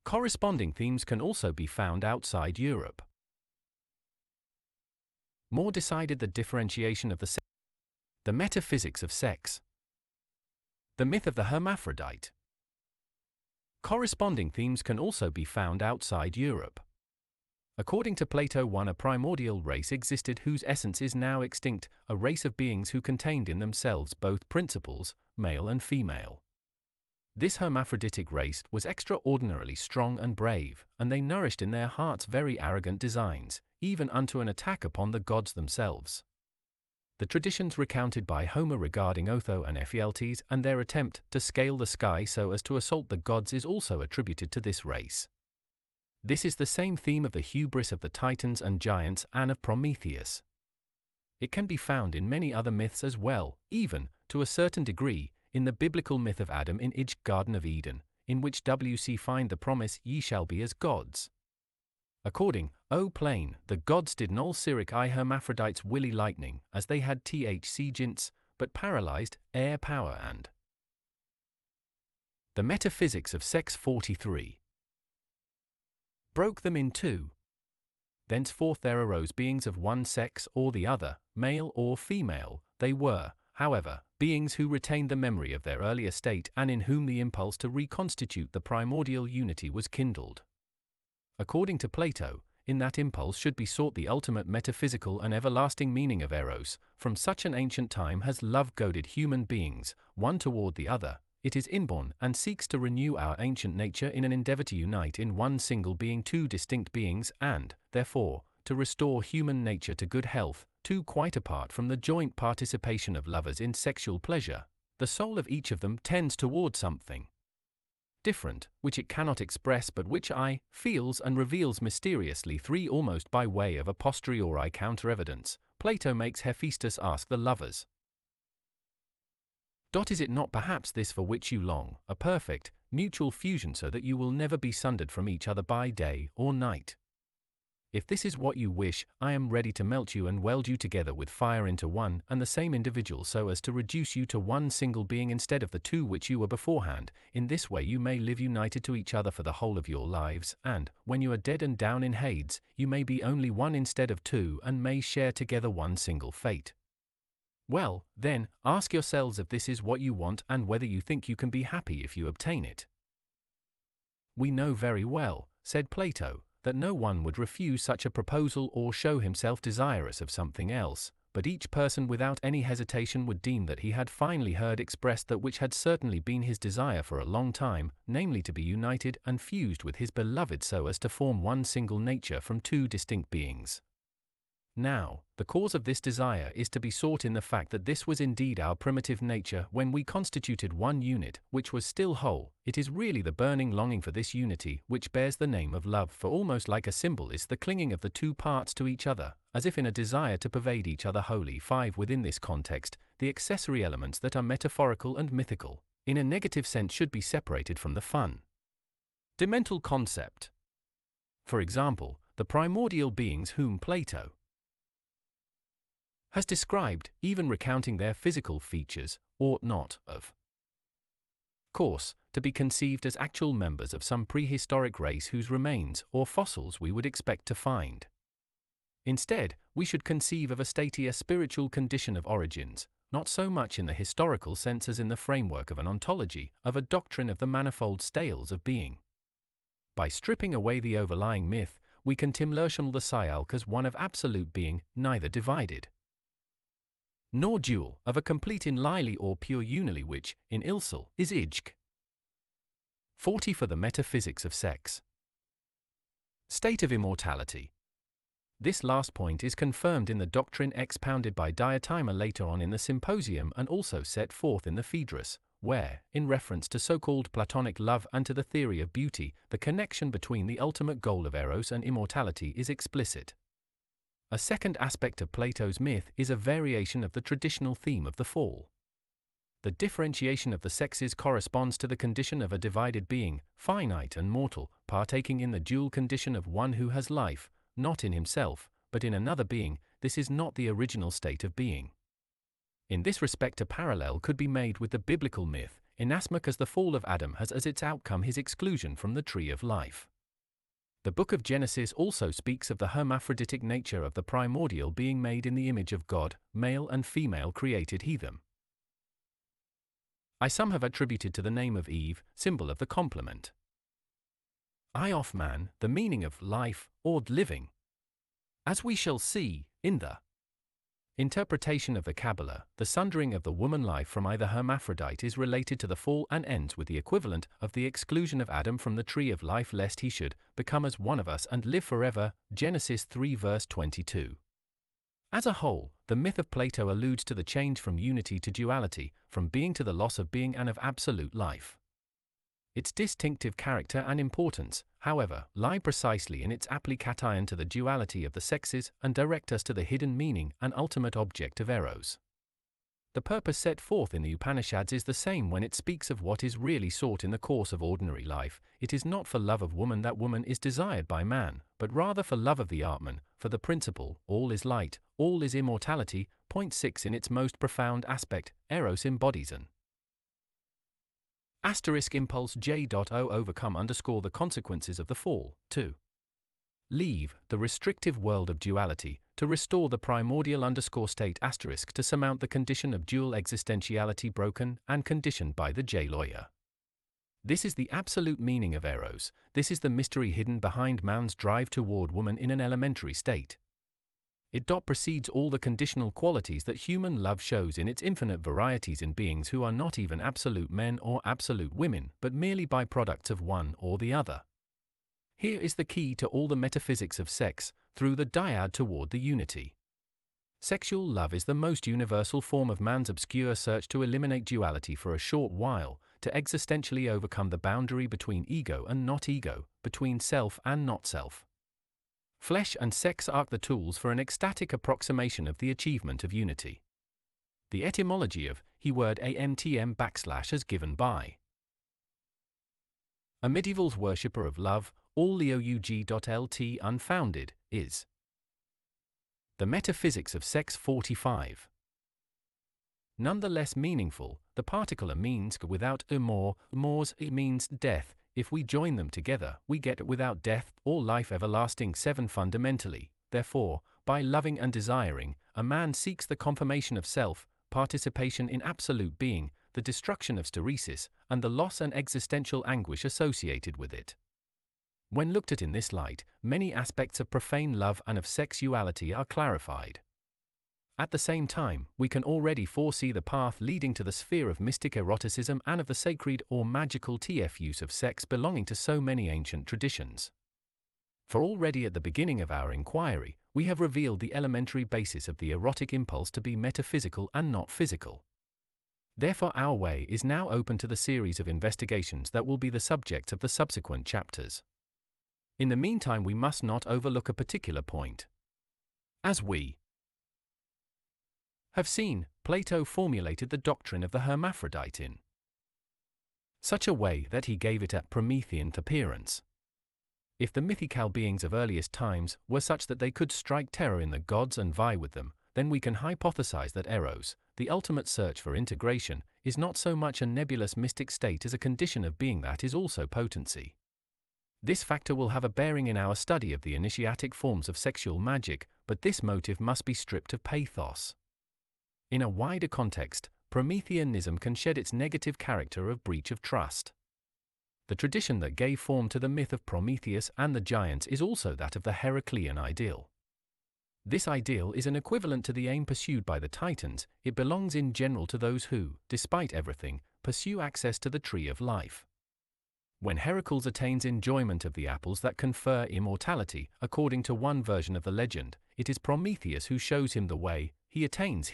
Corresponding themes can also be found outside Europe. More decided the differentiation of the metaphysics of sex. The myth of the hermaphrodite. Corresponding themes can also be found outside Europe. According to Plato, a primordial race existed whose essence is now extinct, a race of beings who contained in themselves both principles, male and female. This hermaphroditic race was extraordinarily strong and brave, and they nourished in their hearts very arrogant designs, even unto an attack upon the gods themselves. The traditions recounted by Homer regarding Otho and Ephialtes and their attempt to scale the sky so as to assault the gods is also attributed to this race. This is the same theme of the hubris of the Titans and giants and of Prometheus. It can be found in many other myths as well, even, to a certain degree, in the biblical myth of Adam in Ij's Garden of Eden, in which we find the promise, "Ye shall be as gods." According, O plain, the gods did null Cyric I hermaphrodites willy lightning, as they had thc gints, but paralyzed, air power and the metaphysics of sex 43. Broke them in two. Thenceforth there arose beings of one sex or the other, male or female. They were, however, beings who retained the memory of their earlier state and in whom the impulse to reconstitute the primordial unity was kindled. According to Plato, in that impulse should be sought the ultimate metaphysical and everlasting meaning of eros. From such an ancient time has love goaded human beings, one toward the other. It is inborn and seeks to renew our ancient nature in an endeavor to unite in one single being two distinct beings and, therefore, to restore human nature to good health, two quite apart from the joint participation of lovers in sexual pleasure. The soul of each of them tends toward something different, which it cannot express but which I feels and reveals mysteriously. 3. Almost by way of a posteriori counter-evidence, Plato makes Hephaestus ask the lovers, "Is it not perhaps this for which you long, a perfect, mutual fusion so that you will never be sundered from each other by day or night? If this is what you wish, I am ready to melt you and weld you together with fire into one and the same individual so as to reduce you to one single being instead of the two which you were beforehand. In this way you may live united to each other for the whole of your lives, and, when you are dead and down in Hades, you may be only one instead of two and may share together one single fate. Well, then, ask yourselves if this is what you want and whether you think you can be happy if you obtain it." We know very well, said Plato, that no one would refuse such a proposal or show himself desirous of something else, but each person without any hesitation would deem that he had finally heard expressed that which had certainly been his desire for a long time, namely to be united and fused with his beloved so as to form one single nature from two distinct beings. Now, the cause of this desire is to be sought in the fact that this was indeed our primitive nature when we constituted one unit, which was still whole. It is really the burning longing for this unity which bears the name of love, for almost like a symbol is the clinging of the two parts to each other, as if in a desire to pervade each other wholly. 5. Within this context, the accessory elements that are metaphorical and mythical, in a negative sense, should be separated from the fundamental concept. For example, the primordial beings whom Plato has described, even recounting their physical features, ought not, of course, to be conceived as actual members of some prehistoric race whose remains or fossils we would expect to find. Instead, we should conceive of a spiritual condition of origins, not so much in the historical sense as in the framework of an ontology, of a doctrine of the manifold styles of being. By stripping away the overlying myth, we can timlersham the psyalk as one of absolute being, neither divided nor dual, of a complete enlili or pure unily which, in Ilsel, is Ijk. 40. For the metaphysics of sex. State of immortality. This last point is confirmed in the doctrine expounded by Diotima later on in the Symposium and also set forth in the Phaedrus, where, in reference to so-called Platonic love and to the theory of beauty, the connection between the ultimate goal of eros and immortality is explicit. A second aspect of Plato's myth is a variation of the traditional theme of the fall. The differentiation of the sexes corresponds to the condition of a divided being, finite and mortal, partaking in the dual condition of one who has life, not in himself, but in another being. This is not the original state of being. In this respect a parallel could be made with the biblical myth, inasmuch as the fall of Adam has as its outcome his exclusion from the tree of life. The book of Genesis also speaks of the hermaphroditic nature of the primordial being made in the image of God, male and female created he them. Some have attributed to the name of Eve, symbol of the complement. Of man, the meaning of life, or living. As we shall see, in the interpretation of the Kabbalah, the sundering of the woman life from either hermaphrodite is related to the fall and ends with the equivalent of the exclusion of Adam from the tree of life lest he should become as one of us and live forever, Genesis 3 verse 22. As a whole, the myth of Plato alludes to the change from unity to duality, from being to the loss of being and of absolute life. Its distinctive character and importance, however, lie precisely in its application to the duality of the sexes and direct us to the hidden meaning and ultimate object of Eros. The purpose set forth in the Upanishads is the same when it speaks of what is really sought in the course of ordinary life. It is not for love of woman that woman is desired by man, but rather for love of the Atman, for the principle, all is light, all is immortality. Point 6 in its most profound aspect, Eros embodies an impulse J.O overcome the consequences of the fall, to leave the restrictive world of duality, to restore the primordial state * to surmount the condition of dual existentiality broken and conditioned by the J-lawyer. This is the absolute meaning of Eros, this is the mystery hidden behind man's drive toward woman in an elementary state. It precedes all the conditional qualities that human love shows in its infinite varieties in beings who are not even absolute men or absolute women, but merely byproducts of one or the other. Here is the key to all the metaphysics of sex, through the dyad toward the unity. Sexual love is the most universal form of man's obscure search to eliminate duality for a short while, to existentially overcome the boundary between ego and not ego, between self and not self. Flesh and sex are the tools for an ecstatic approximation of the achievement of unity. The etymology of word amtm / as given by a medieval worshipper of love, all leoug.lt unfounded, is the metaphysics of sex 45. Nonetheless meaningful, the particular means without mors means death. If we join them together, we get without death, or life everlasting. 7 Fundamentally, therefore, by loving and desiring, a man seeks the confirmation of self, participation in absolute being, the destruction of steresis, and the loss and existential anguish associated with it. When looked at in this light, many aspects of profane love and of sexuality are clarified. At the same time, we can already foresee the path leading to the sphere of mystic eroticism and of the sacred or magical use of sex belonging to so many ancient traditions. For already at the beginning of our inquiry, we have revealed the elementary basis of the erotic impulse to be metaphysical and not physical. Therefore our way is now open to the series of investigations that will be the subjects of the subsequent chapters. In the meantime we must not overlook a particular point. As we have seen, Plato formulated the doctrine of the hermaphrodite in such a way that he gave it a Promethean appearance. If the mythical beings of earliest times were such that they could strike terror in the gods and vie with them, then we can hypothesize that Eros, the ultimate search for integration, is not so much a nebulous mystic state as a condition of being that is also potency. This factor will have a bearing in our study of the initiatic forms of sexual magic, but this motive must be stripped of pathos. In a wider context, Prometheanism can shed its negative character of breach of trust. The tradition that gave form to the myth of Prometheus and the giants is also that of the Heraclean ideal. This ideal is an equivalent to the aim pursued by the Titans. It belongs in general to those who, despite everything, pursue access to the tree of life. When Heracles attains enjoyment of the apples that confer immortality, according to one version of the legend, it is Prometheus who shows him the way. He attains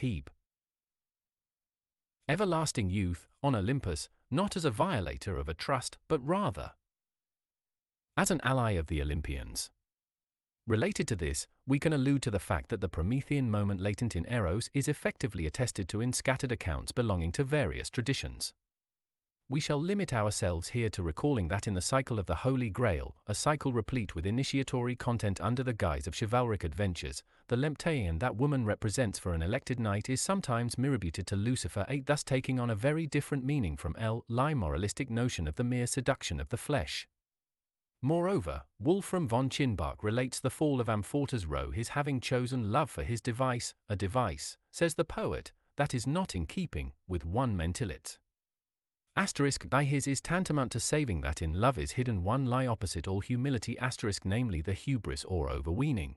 everlasting youth on Olympus, not as a violator of a trust, but rather as an ally of the Olympians. Related to this, we can allude to the fact that the Promethean moment latent in Eros is effectively attested to in scattered accounts belonging to various traditions. we shall limit ourselves here to recalling that in the cycle of the Holy Grail, a cycle replete with initiatory content under the guise of chivalric adventures, the Lemtean that woman represents for an elected knight is sometimes mirrored to Lucifer 8, thus taking on a very different meaning from L. moralistic notion of the mere seduction of the flesh. Moreover, Wolfram von Chinbach relates the fall of Amfortas Row his having chosen love for his device, a device, says the poet, that is not in keeping with one Mentilitz. By his is tantamount to saving that in love is hidden one lie opposite all humility namely the hubris or overweening.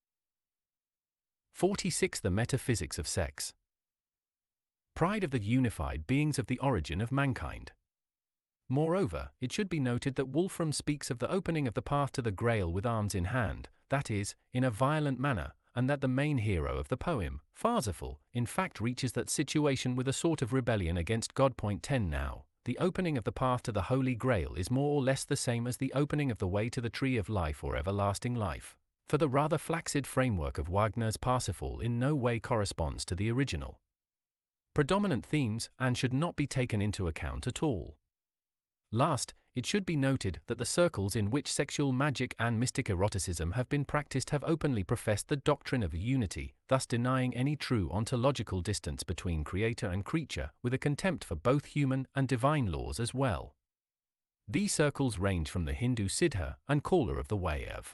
46. The metaphysics of sex. Pride of the unified beings of the origin of mankind. Moreover, it should be noted that Wolfram speaks of the opening of the path to the Grail with arms in hand, that is, in a violent manner, and that the main hero of the poem, Farzifal, in fact reaches that situation with a sort of rebellion against God. 10 Now, the opening of the path to the Holy Grail is more or less the same as the opening of the way to the tree of life or everlasting life, for the rather flaccid framework of Wagner's Parsifal in no way corresponds to the original predominant themes and should not be taken into account at all. Last, it should be noted that the circles in which sexual magic and mystic eroticism have been practiced have openly professed the doctrine of unity, thus denying any true ontological distance between creator and creature, with a contempt for both human and divine laws as well. These circles range from the Hindu Siddha and caller of the way of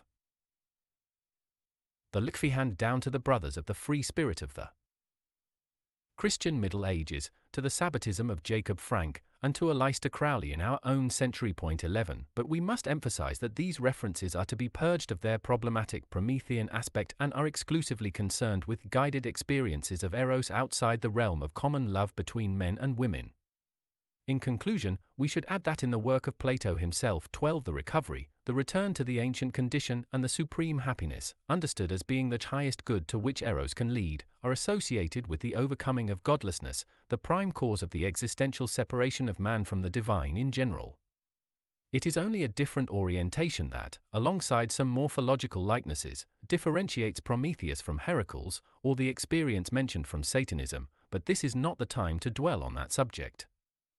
the Likhvihand down to the brothers of the free spirit of the Christian Middle Ages, to the Sabbatism of Jacob Frank, and to Aleister Crowley in our own century. 11. But we must emphasize that these references are to be purged of their problematic Promethean aspect and are exclusively concerned with guided experiences of eros outside the realm of common love between men and women. In conclusion, we should add that in the work of Plato himself, 12 The recovery, the return to the ancient condition and the supreme happiness, understood as being the highest good to which eros can lead, are associated with the overcoming of godlessness, the prime cause of the existential separation of man from the divine in general. It is only a different orientation that, alongside some morphological likenesses, differentiates Prometheus from Heracles, or the experience mentioned from Satanism, but this is not the time to dwell on that subject.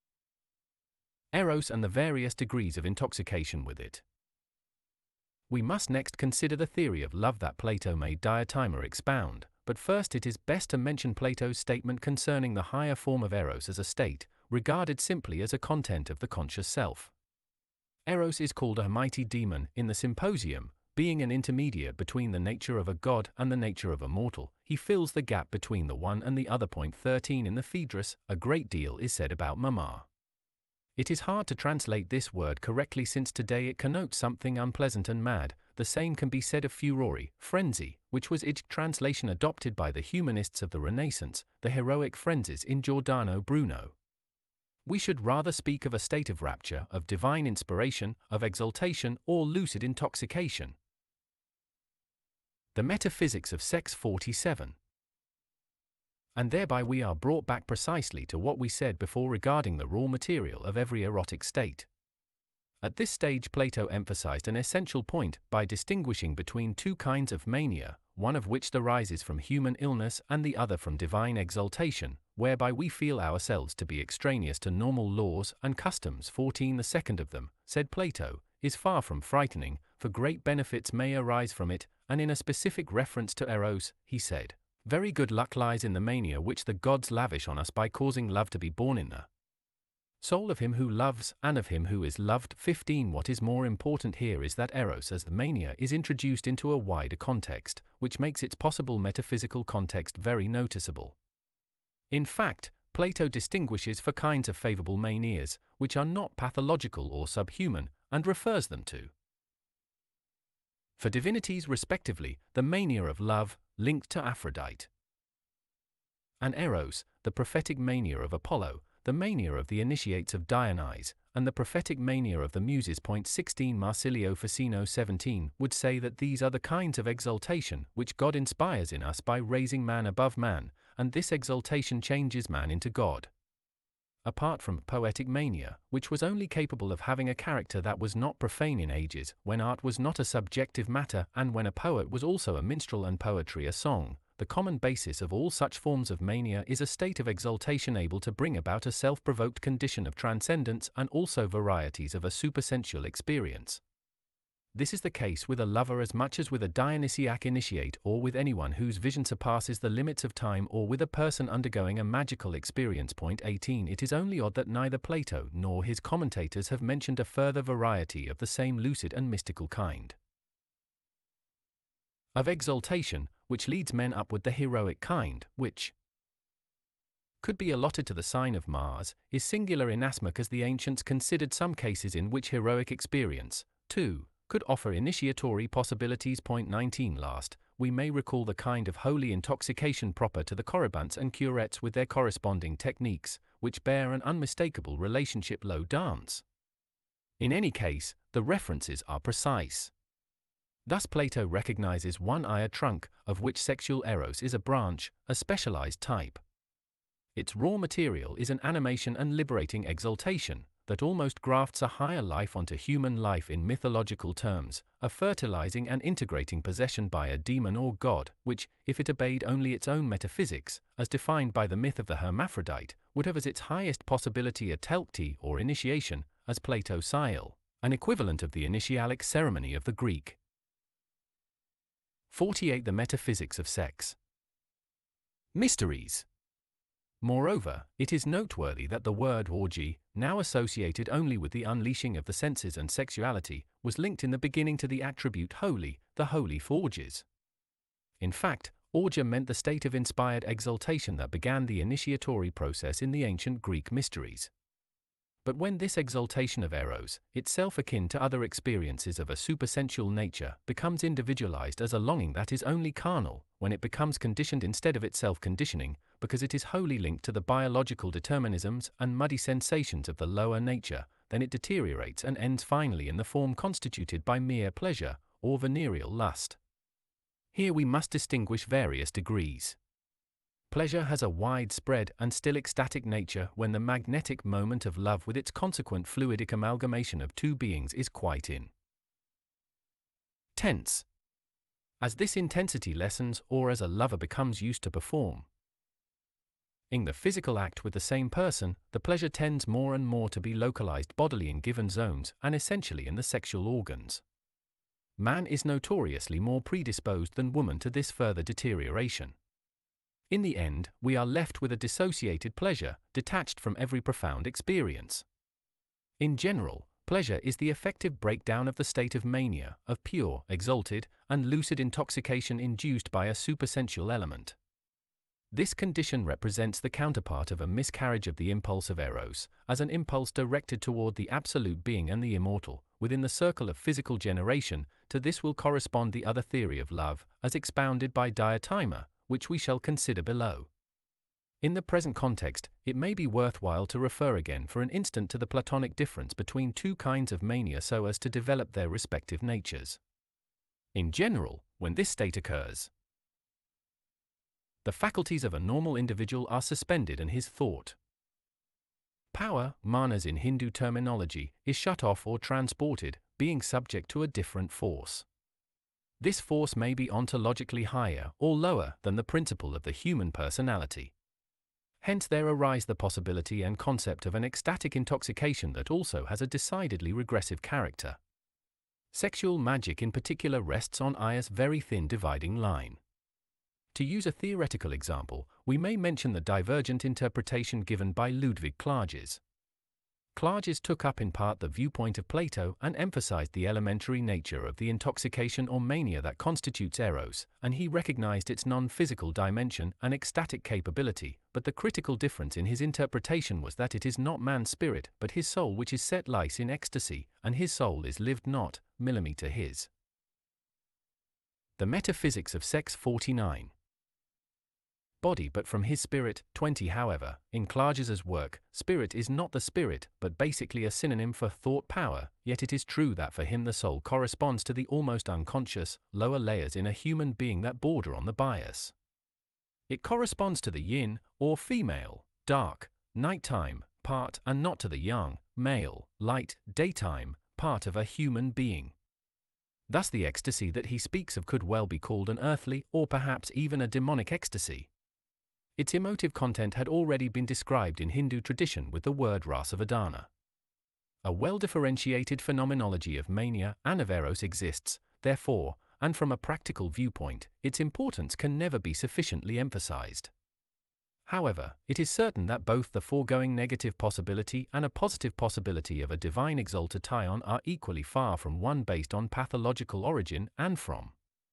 Eros and the various degrees of intoxication with it. We must next consider the theory of love that Plato made Diotima expound, but first it is best to mention Plato's statement concerning the higher form of eros as a state, regarded simply as a content of the conscious self. Eros is called a mighty demon in the Symposium, being an intermediate between the nature of a god and the nature of a mortal. He fills the gap between the one and the other. 13 In the Phaedrus, a great deal is said about Mama. It is hard to translate this word correctly since today it connotes something unpleasant and mad. The same can be said of furore, frenzy, which was its translation adopted by the humanists of the Renaissance, the heroic frenzies in Giordano Bruno. We should rather speak of a state of rapture, of divine inspiration, of exaltation, or lucid intoxication. The metaphysics of sex. 47. And thereby we are brought back precisely to what we said before regarding the raw material of every erotic state. At this stage Plato emphasized an essential point by distinguishing between two kinds of mania, one of which arises from human illness and the other from divine exaltation, whereby we feel ourselves to be extraneous to normal laws and customs. 14 The second of them, said Plato, is far from frightening, for great benefits may arise from it, and in a specific reference to eros, he said, very good luck lies in the mania which the gods lavish on us by causing love to be born in the soul of him who loves and of him who is loved. 15 What is more important here is that eros as the mania is introduced into a wider context, which makes its possible metaphysical context very noticeable. In fact, Plato distinguishes for kinds of favorable manias, which are not pathological or subhuman, and refers them to for divinities respectively, the mania of love, linked to Aphrodite, and eros, the prophetic mania of Apollo, the mania of the initiates of Dionysus, and the prophetic mania of the Muses. 16 Marsilio Ficino 17 would say that these are the kinds of exaltation which God inspires in us by raising man above man, and this exaltation changes man into God. Apart from poetic mania, which was only capable of having a character that was not profane in ages when art was not a subjective matter and when a poet was also a minstrel and poetry a song, the common basis of all such forms of mania is a state of exaltation able to bring about a self-provoked condition of transcendence and also varieties of a supersensual experience. This is the case with a lover as much as with a Dionysiac initiate or with anyone whose vision surpasses the limits of time or with a person undergoing a magical experience. Point 18. It is only odd that neither Plato nor his commentators have mentioned a further variety of the same lucid and mystical kind of exaltation, which leads men upward, the heroic kind, which could be allotted to the sign of Mars, is singular inasmuch as the ancients considered some cases in which heroic experience, too, could offer initiatory possibilities. Point 19. Last, we may recall the kind of holy intoxication proper to the Corybantes and Curettes with their corresponding techniques, which bear an unmistakable relationship. Low dance. In any case, the references are precise. Thus Plato recognizes one ear trunk, of which sexual eros is a branch, a specialized type. Its raw material is an animation and liberating exaltation that almost grafts a higher life onto human life. In mythological terms, a fertilizing and integrating possession by a demon or god, which, if it obeyed only its own metaphysics, as defined by the myth of the hermaphrodite, would have as its highest possibility a telchti or initiation, as Plato Sile, an equivalent of the initialic ceremony of the Greek. 48. The metaphysics of sex. Mysteries. Moreover, it is noteworthy that the word orgy, now associated only with the unleashing of the senses and sexuality, was linked in the beginning to the attribute holy, the holy for orgies. In fact, orgia meant the state of inspired exaltation that began the initiatory process in the ancient Greek mysteries. But when this exaltation of eros, itself akin to other experiences of a supersensual nature, becomes individualized as a longing that is only carnal, when it becomes conditioned instead of itself conditioning, because it is wholly linked to the biological determinisms and muddy sensations of the lower nature, then it deteriorates and ends finally in the form constituted by mere pleasure, or venereal lust. Here we must distinguish various degrees. Pleasure has a widespread and still ecstatic nature when the magnetic moment of love with its consequent fluidic amalgamation of two beings is quite intense. As this intensity lessens or as a lover becomes used to perform in the physical act with the same person, the pleasure tends more and more to be localized bodily in given zones and essentially in the sexual organs. Man is notoriously more predisposed than woman to this further deterioration. In the end, we are left with a dissociated pleasure, detached from every profound experience. In general, pleasure is the effective breakdown of the state of mania, of pure, exalted, and lucid intoxication induced by a supersensual element. This condition represents the counterpart of a miscarriage of the impulse of eros, as an impulse directed toward the absolute being and the immortal, within the circle of physical generation. To this will correspond the other theory of love, as expounded by Diotima, which we shall consider below. In the present context, it may be worthwhile to refer again for an instant to the Platonic difference between two kinds of mania so as to develop their respective natures. In general, when this state occurs, the faculties of a normal individual are suspended and his thought power, manas in Hindu terminology, is shut off or transported, being subject to a different force. This force may be ontologically higher or lower than the principle of the human personality. Hence there arise the possibility and concept of an ecstatic intoxication that also has a decidedly regressive character. Sexual magic in particular rests on I's very thin dividing line. To use a theoretical example, we may mention the divergent interpretation given by Ludwig Klages. Klages took up in part the viewpoint of Plato and emphasized the elementary nature of the intoxication or mania that constitutes eros, and he recognized its non-physical dimension and ecstatic capability, but the critical difference in his interpretation was that it is not man's spirit but his soul which is set lice in ecstasy, and his soul is lived not, millimeter his. The metaphysics of sex. 49. Body but from his spirit. 20. However, in Klages's work, spirit is not the spirit, but basically a synonym for thought power, yet it is true that for him the soul corresponds to the almost unconscious, lower layers in a human being that border on the bias. It corresponds to the yin, or female, dark, nighttime, part and not to the yang, male, light, daytime, part of a human being. Thus the ecstasy that he speaks of could well be called an earthly, or perhaps even a demonic ecstasy. Its emotive content had already been described in Hindu tradition with the word rasavadana. A well-differentiated phenomenology of mania and of eros exists, therefore, and from a practical viewpoint, its importance can never be sufficiently emphasized. However, it is certain that both the foregoing negative possibility and a positive possibility of a divine exaltation are equally far from one based on pathological origin and from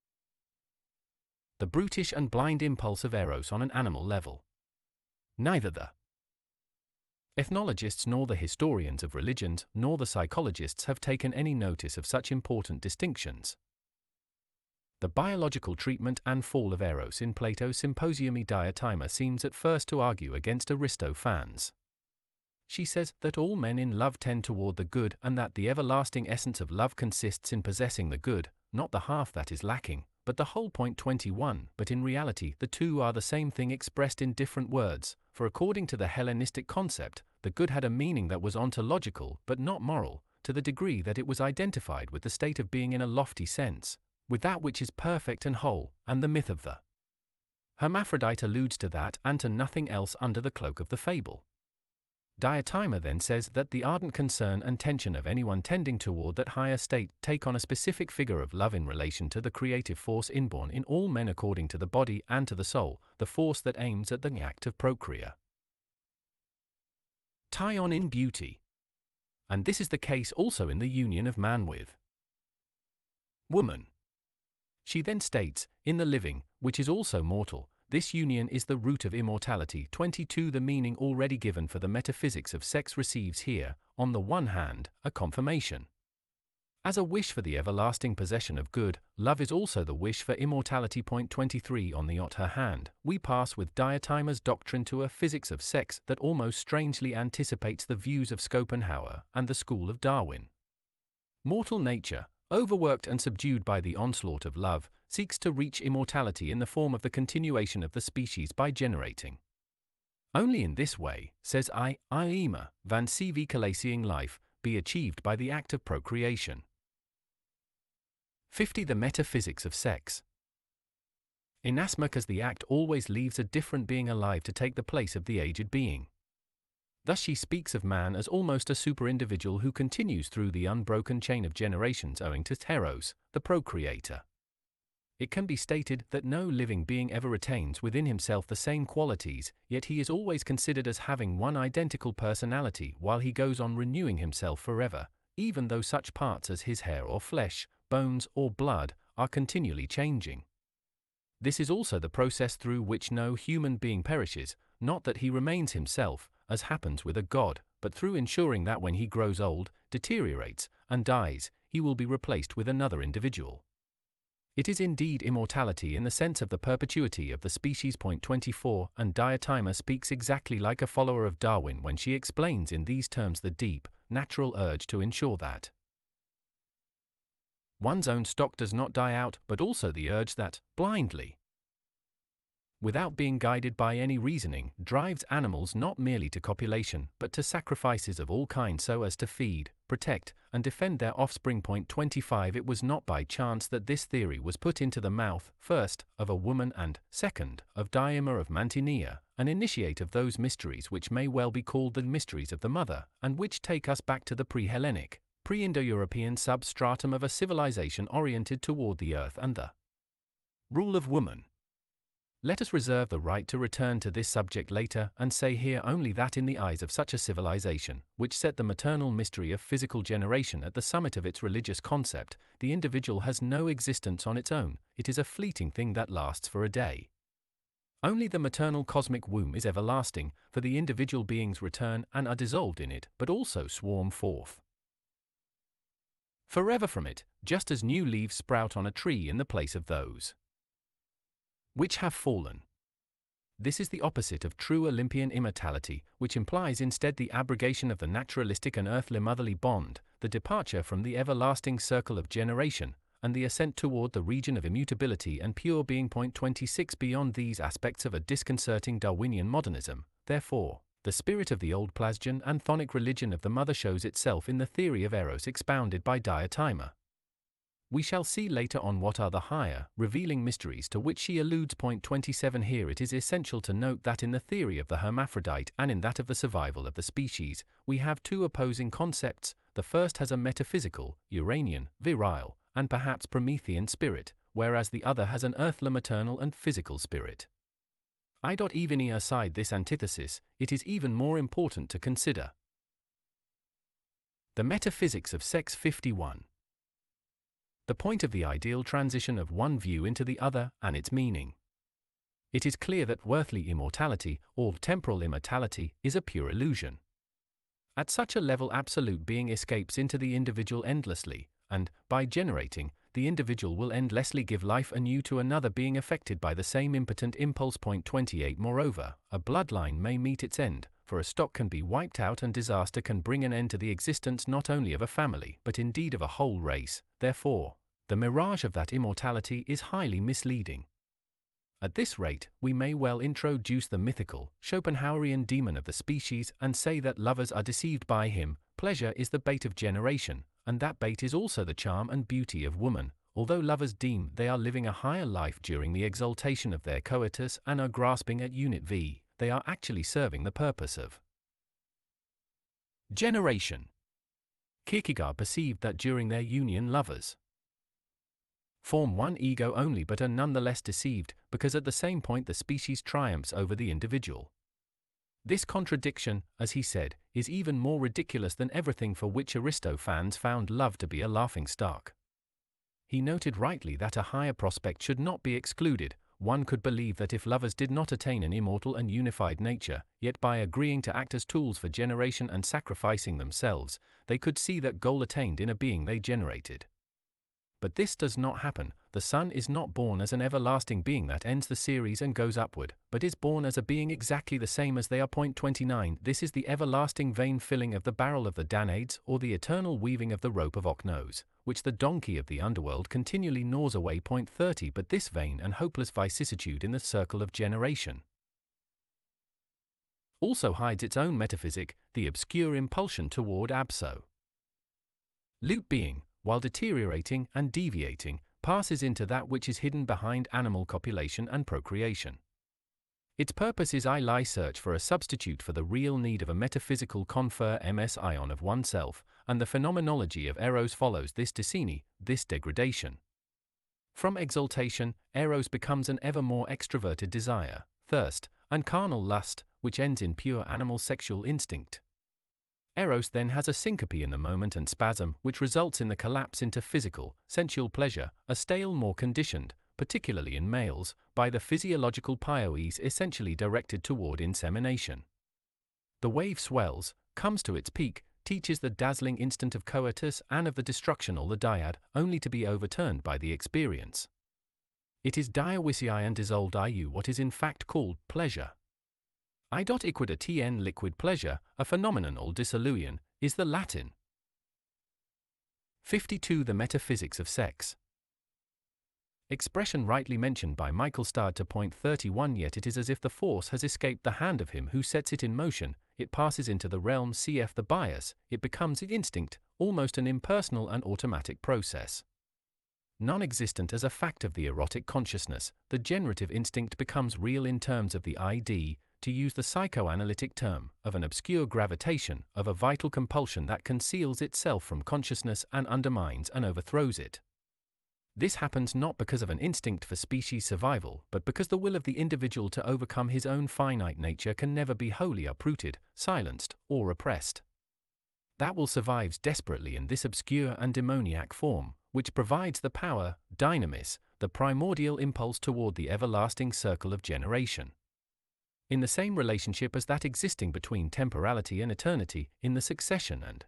the brutish and blind impulse of eros on an animal level. Neither the ethnologists nor the historians of religions nor the psychologists have taken any notice of such important distinctions. The biological treatment and fall of eros in Plato's Symposium Diotima seems at first to argue against Aristophanes. She says that all men in love tend toward the good and that the everlasting essence of love consists in possessing the good, not the half that is lacking, but the whole. 21. But in reality the two are the same thing expressed in different words, for according to the Hellenistic concept, the good had a meaning that was ontological but not moral, to the degree that it was identified with the state of being in a lofty sense, with that which is perfect and whole, and the myth of the hermaphrodite alludes to that and to nothing else under the cloak of the fable. Diotima then says that the ardent concern and tension of anyone tending toward that higher state take on a specific figure of love in relation to the creative force inborn in all men according to the body and to the soul, the force that aims at the act of procreation. Tie on in beauty. And this is the case also in the union of man with woman. She then states, in the living, which is also mortal, this union is the root of immortality. 22. The meaning already given for the metaphysics of sex receives here, on the one hand, a confirmation. As a wish for the everlasting possession of good, love is also the wish for immortality. 23. On the other hand, we pass with Diotima's doctrine to a physics of sex that almost strangely anticipates the views of Schopenhauer and the school of Darwin. Mortal nature, overworked and subdued by the onslaught of love, seeks to reach immortality in the form of the continuation of the species by generating. Only in this way, says Iema van C.V. Calaceing life, be achieved by the act of procreation. 50. The metaphysics of sex. Inasmuch as the act always leaves a different being alive to take the place of the aged being. Thus she speaks of man as almost a super-individual who continues through the unbroken chain of generations owing to Teros, the procreator. It can be stated that no living being ever retains within himself the same qualities, yet he is always considered as having one identical personality while he goes on renewing himself forever, even though such parts as his hair or flesh, bones or blood, are continually changing. This is also the process through which no human being perishes, not that he remains himself, as happens with a god, but through ensuring that when he grows old, deteriorates, and dies, he will be replaced with another individual. It is indeed immortality in the sense of the perpetuity of the species. 24. And Diotima speaks exactly like a follower of Darwin when she explains in these terms the deep, natural urge to ensure that one's own stock does not die out, but also the urge that, blindly, without being guided by any reasoning, drives animals not merely to copulation, but to sacrifices of all kinds so as to feed, protect, and defend their offspring. 25. It was not by chance that this theory was put into the mouth, first, of a woman and, second, of Diema of Mantinea, an initiate of those mysteries which may well be called the mysteries of the mother, and which take us back to the pre-Hellenic, pre-Indo-European substratum of a civilization oriented toward the earth and the rule of woman. Let us reserve the right to return to this subject later and say here only that in the eyes of such a civilization, which set the maternal mystery of physical generation at the summit of its religious concept, the individual has no existence on its own, it is a fleeting thing that lasts for a day. Only the maternal cosmic womb is everlasting, for the individual beings return and are dissolved in it, but also swarm forth forever from it, just as new leaves sprout on a tree in the place of those which have fallen. This is the opposite of true Olympian immortality, which implies instead the abrogation of the naturalistic and earthly motherly bond, the departure from the everlasting circle of generation, and the ascent toward the region of immutability and pure being. 26. Beyond these aspects of a disconcerting Darwinian modernism, therefore, the spirit of the old Plasgian and Chthonic religion of the mother shows itself in the theory of Eros expounded by Diotima. We shall see later on what are the higher, revealing mysteries to which she alludes. Point 27. Here it is essential to note that in the theory of the hermaphrodite and in that of the survival of the species, we have two opposing concepts. The first has a metaphysical, Uranian, virile, and perhaps Promethean spirit, whereas the other has an earthly maternal and physical spirit. Even aside this antithesis, it is even more important to consider the metaphysics of sex. 51. The point of the ideal transition of one view into the other and its meaning. It is clear that earthly immortality, or temporal immortality, is a pure illusion. At such a level, absolute being escapes into the individual endlessly, and, by generating, the individual will endlessly give life anew to another being affected by the same impotent impulse. Point 28. Moreover, a bloodline may meet its end, for a stock can be wiped out and disaster can bring an end to the existence not only of a family but indeed of a whole race. Therefore, the mirage of that immortality is highly misleading. At this rate, we may well introduce the mythical, Schopenhauerian demon of the species and say that lovers are deceived by him. Pleasure is the bait of generation, and that bait is also the charm and beauty of woman. Although lovers deem they are living a higher life during the exaltation of their coitus and are grasping at unit V, they are actually serving the purpose of generation. Kierkegaard perceived that during their union lovers form one ego only but are nonetheless deceived, because at the same point the species triumphs over the individual. This contradiction, as he said, is even more ridiculous than everything for which Aristophanes found love to be a laughingstock. He noted rightly that a higher prospect should not be excluded. One could believe that if lovers did not attain an immortal and unified nature, yet by agreeing to act as tools for generation and sacrificing themselves, they could see that goal attained in a being they generated. But this does not happen. The Son is not born as an everlasting being that ends the series and goes upward, but is born as a being exactly the same as they are. Point 29. This is the everlasting vein filling of the barrel of the Danaids, or the eternal weaving of the rope of Ocnose, which the donkey of the underworld continually gnaws away. Point 30. But this vain and hopeless vicissitude in the circle of generation also hides its own metaphysic, the obscure impulsion toward absolute being, while deteriorating and deviating, passes into that which is hidden behind animal copulation and procreation. Its purpose is search for a substitute for the real need of a metaphysical confer ms ion of oneself, and the phenomenology of eros follows this descini, this degradation. From exaltation, eros becomes an ever more extroverted desire, thirst, and carnal lust, which ends in pure animal sexual instinct. Eros then has a syncope in the moment and spasm, which results in the collapse into physical, sensual pleasure, a stale more conditioned, particularly in males, by the physiological pyoes essentially directed toward insemination. The wave swells, comes to its peak, teaches the dazzling instant of coitus and of the destructional the dyad, only to be overturned by the experience. It is diawisiae and dissolved iu what is in fact called pleasure. Iquida tn liquid pleasure, a phenomenon or dissolution, is the Latin. 52. The metaphysics of sex. Expression rightly mentioned by Michael Stad to point 31. Yet it is as if the force has escaped the hand of him who sets it in motion, it passes into the realm cf the bias, it becomes instinct, almost an impersonal and automatic process. Non-existent as a fact of the erotic consciousness, the generative instinct becomes real in terms of the ID, to use the psychoanalytic term, of an obscure gravitation, of a vital compulsion that conceals itself from consciousness and undermines and overthrows it. This happens not because of an instinct for species survival, but because the will of the individual to overcome his own finite nature can never be wholly uprooted, silenced, or repressed. That will survives desperately in this obscure and demoniac form, which provides the power, dynamis, the primordial impulse toward the everlasting circle of generation. In the same relationship as that existing between temporality and eternity, in the succession and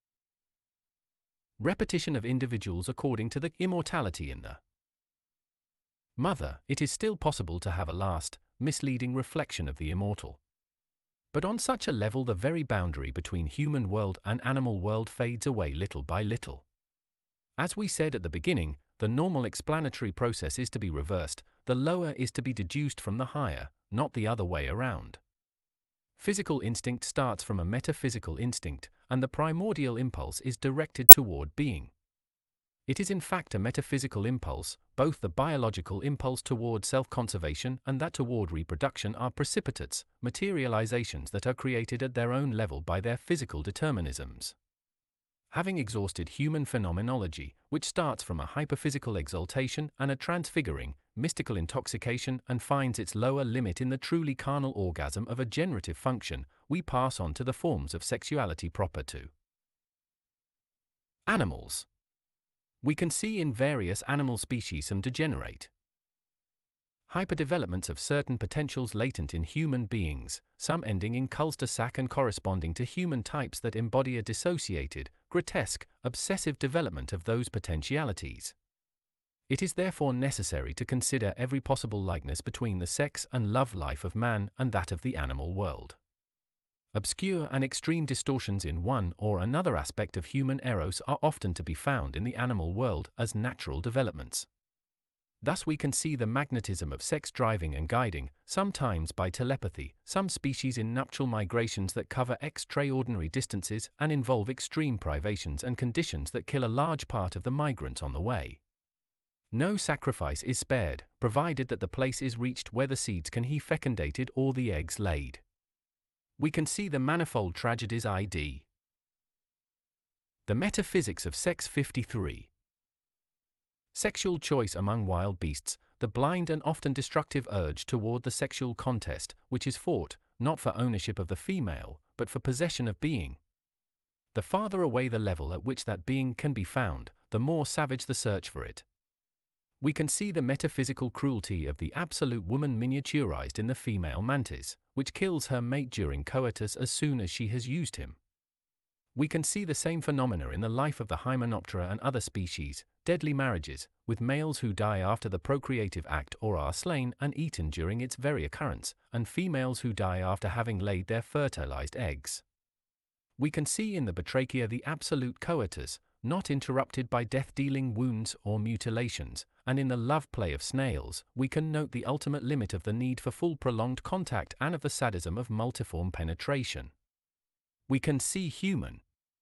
repetition of individuals according to the immortality in the mother, it is still possible to have a last, misleading reflection of the immortal. But on such a level the very boundary between human world and animal world fades away little by little. As we said at the beginning, the normal explanatory process is to be reversed, the lower is to be deduced from the higher, not the other way around. Physical instinct starts from a metaphysical instinct, and the primordial impulse is directed toward being. It is in fact a metaphysical impulse. Both the biological impulse toward self-conservation and that toward reproduction are precipitates, materializations that are created at their own level by their physical determinisms. Having exhausted human phenomenology, which starts from a hyperphysical exaltation and a transfiguring, mystical intoxication and finds its lower limit in the truly carnal orgasm of a generative function, we pass on to the forms of sexuality proper to animals. We can see in various animal species some degenerate hyperdevelopments of certain potentials latent in human beings, some ending in cul-de-sac and corresponding to human types that embody a dissociated, grotesque, obsessive development of those potentialities. It is therefore necessary to consider every possible likeness between the sex and love life of man and that of the animal world. Obscure and extreme distortions in one or another aspect of human eros are often to be found in the animal world as natural developments. Thus we can see the magnetism of sex driving and guiding, sometimes by telepathy, some species in nuptial migrations that cover extraordinary distances and involve extreme privations and conditions that kill a large part of the migrants on the way. No sacrifice is spared, provided that the place is reached where the seeds can be fecundated or the eggs laid. We can see the manifold tragedies id. The metaphysics of sex 53. Sexual choice among wild beasts, the blind and often destructive urge toward the sexual contest, which is fought, not for ownership of the female, but for possession of being. The farther away the level at which that being can be found, the more savage the search for it. We can see the metaphysical cruelty of the absolute woman miniaturized in the female mantis, which kills her mate during coitus as soon as she has used him. We can see the same phenomena in the life of the Hymenoptera and other species, deadly marriages, with males who die after the procreative act or are slain and eaten during its very occurrence, and females who die after having laid their fertilized eggs. We can see in the Batrachia the absolute coitus, not interrupted by death-dealing wounds or mutilations, and in the love play of snails, we can note the ultimate limit of the need for full prolonged contact and of the sadism of multiform penetration. We can see human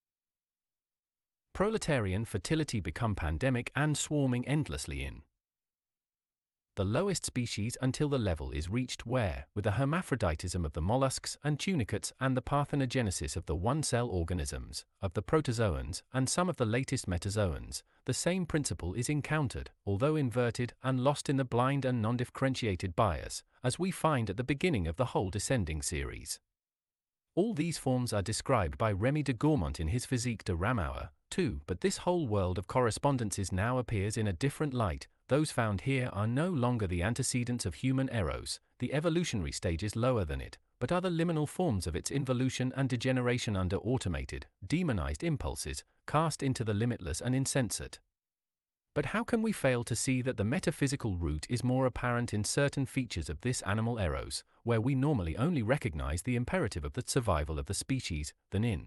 proletarian fertility become pandemic and swarming endlessly in the lowest species until the level is reached where, with the hermaphroditism of the mollusks and tunicates and the parthenogenesis of the one-cell organisms, of the protozoans and some of the latest metazoans, the same principle is encountered, although inverted and lost in the blind and non-differentiated bias, as we find at the beginning of the whole descending series. All these forms are described by Remy de Gourmont in his Physique de Ramauer, too, but this whole world of correspondences now appears in a different light. Those found here are no longer the antecedents of human eros, the evolutionary stages lower than it, but other liminal forms of its involution and degeneration under automated, demonized impulses, cast into the limitless and insensate. But how can we fail to see that the metaphysical root is more apparent in certain features of this animal eros, where we normally only recognize the imperative of the survival of the species, than in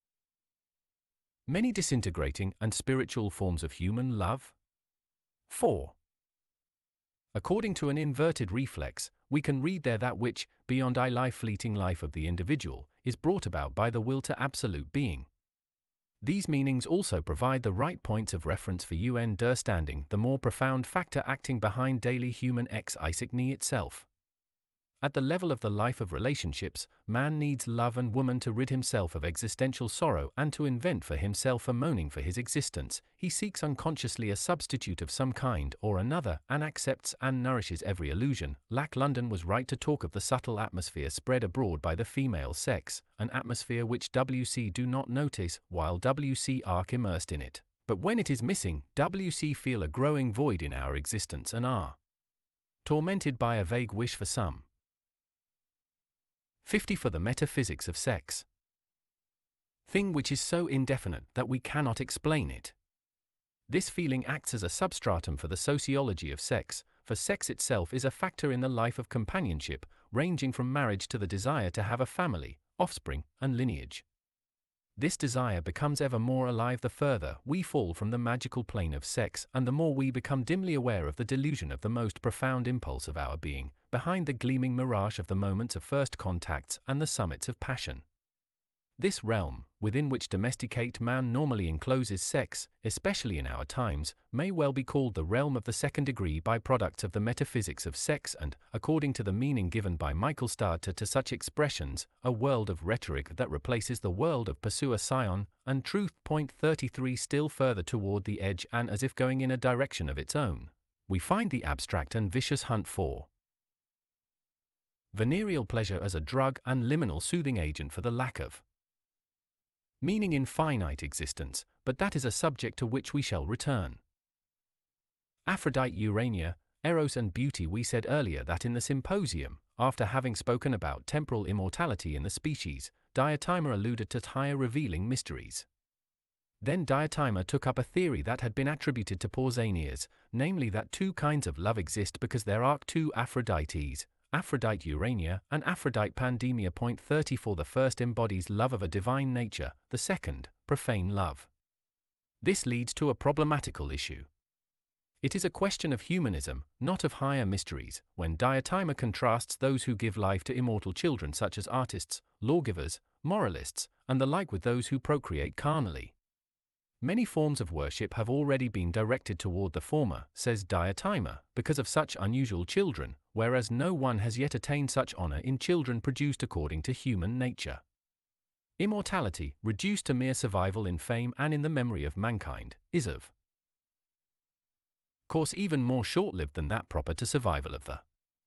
many disintegrating and spiritual forms of human love? 4. According to an inverted reflex, we can read there that which, beyond fleeting life of the individual, is brought about by the will to absolute being. These meanings also provide the right points of reference for understanding the more profound factor acting behind daily human ex-Isaac-ni itself. At the level of the life of relationships, man needs love and woman to rid himself of existential sorrow and to invent for himself a moaning for his existence. He seeks unconsciously a substitute of some kind or another and accepts and nourishes every illusion. Lack London was right to talk of the subtle atmosphere spread abroad by the female sex, an atmosphere which WC do not notice while WC are immersed in it. But when it is missing, WC feel a growing void in our existence and are tormented by a vague wish for some. 50 For the metaphysics of sex. Thing which is so indefinite that we cannot explain it. This feeling acts as a substratum for the sociology of sex, for sex itself is a factor in the life of companionship, ranging from marriage to the desire to have a family, offspring, and lineage. This desire becomes ever more alive the further we fall from the magical plane of sex and the more we become dimly aware of the delusion of the most profound impulse of our being, behind the gleaming mirage of the moments of first contacts and the summits of passion. This realm, within which domesticate man normally encloses sex, especially in our times, may well be called the realm of the second degree byproducts of the metaphysics of sex and, according to the meaning given by Michael Starter to such expressions, a world of rhetoric that replaces the world of Pursuer Scion and Truth. 33 Still further toward the edge and as if going in a direction of its own, we find the abstract and vicious hunt for venereal pleasure as a drug and liminal soothing agent for the lack of meaning in finite existence, but that is a subject to which we shall return. Aphrodite, Urania, Eros and beauty. We said earlier that in the symposium, after having spoken about temporal immortality in the species, Diotima alluded to higher revealing mysteries. Then Diotima took up a theory that had been attributed to Pausanias, namely that two kinds of love exist because there are two Aphrodites, Aphrodite Urania and Aphrodite Pandemia. 34 The first embodies love of a divine nature, the second, profane love. This leads to a problematical issue. It is a question of humanism, not of higher mysteries, when Diotima contrasts those who give life to immortal children such as artists, lawgivers, moralists, and the like with those who procreate carnally. Many forms of worship have already been directed toward the former, says Diotima, because of such unusual children, whereas no one has yet attained such honor in children produced according to human nature. Immortality, reduced to mere survival in fame and in the memory of mankind, is of course even more short-lived than that proper to survival of the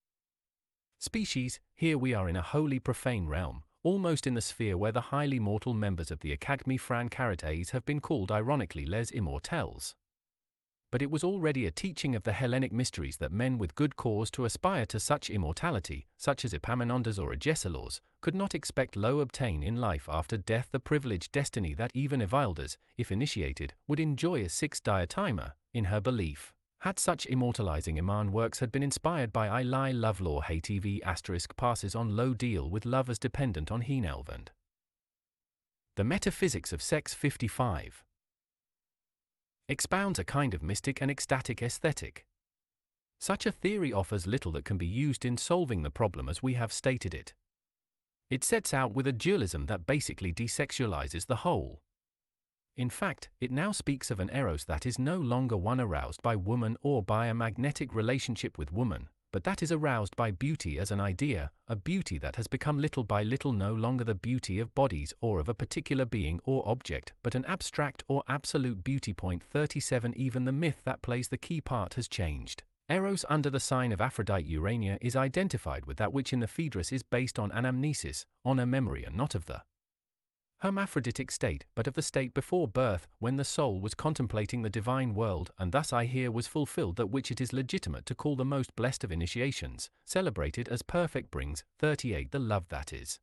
species. Here we are in a wholly profane realm, almost in the sphere where the highly mortal members of the Académie Franc-Carités have been called ironically les immortels. But it was already a teaching of the Hellenic mysteries that men with good cause to aspire to such immortality, such as Epaminondas or Agesilaus, could not expect lo obtain in life after death the privileged destiny that even Evildas, if initiated, would enjoy as 6 Diotima, in her belief. Had such immortalizing Iman works had been inspired by Eli Lovelaw HTV * passes on low deal with love as dependent on Henelvand. The metaphysics of sex. 55 expounds a kind of mystic and ecstatic aesthetic. Such a theory offers little that can be used in solving the problem as we have stated it. It sets out with a dualism that basically desexualizes the whole. In fact, it now speaks of an eros that is no longer one aroused by woman or by a magnetic relationship with woman, but that is aroused by beauty as an idea, a beauty that has become little by little no longer the beauty of bodies or of a particular being or object, but an abstract or absolute beauty. 37 Even the myth that plays the key part has changed. Eros under the sign of Aphrodite Urania is identified with that which in the Phaedrus is based on anamnesis, on a memory and not of the hermaphroditic state, but of the state before birth, when the soul was contemplating the divine world, and thus I hear was fulfilled that which it is legitimate to call the most blessed of initiations, celebrated as perfect brings. 38 The love that is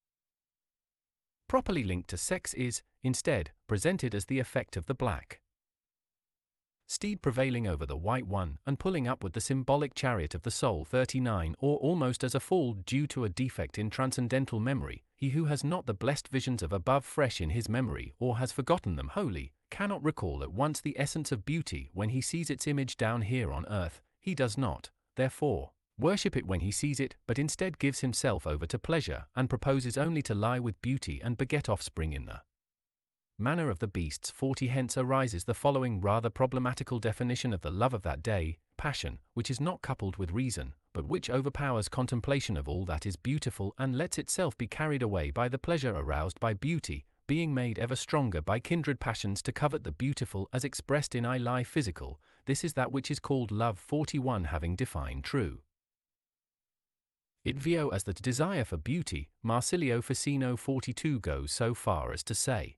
properly linked to sex is, instead, presented as the effect of the black steed prevailing over the white one, and pulling upward the symbolic chariot of the soul. 39 Or almost as a fall due to a defect in transcendental memory, he who has not the blessed visions of above fresh in his memory, or has forgotten them wholly, cannot recall at once the essence of beauty when he sees its image down here on earth. He does not, therefore, worship it when he sees it, but instead gives himself over to pleasure, and proposes only to lie with beauty and beget offspring in the manner of the beasts. 40 Hence arises the following rather problematical definition of the love of that day: passion, which is not coupled with reason, but which overpowers contemplation of all that is beautiful and lets itself be carried away by the pleasure aroused by beauty, being made ever stronger by kindred passions to covet the beautiful as expressed in I lie physical. This is that which is called love. 41 Having defined true it vio as the desire for beauty, Marsilio Ficino 42 goes so far as to say,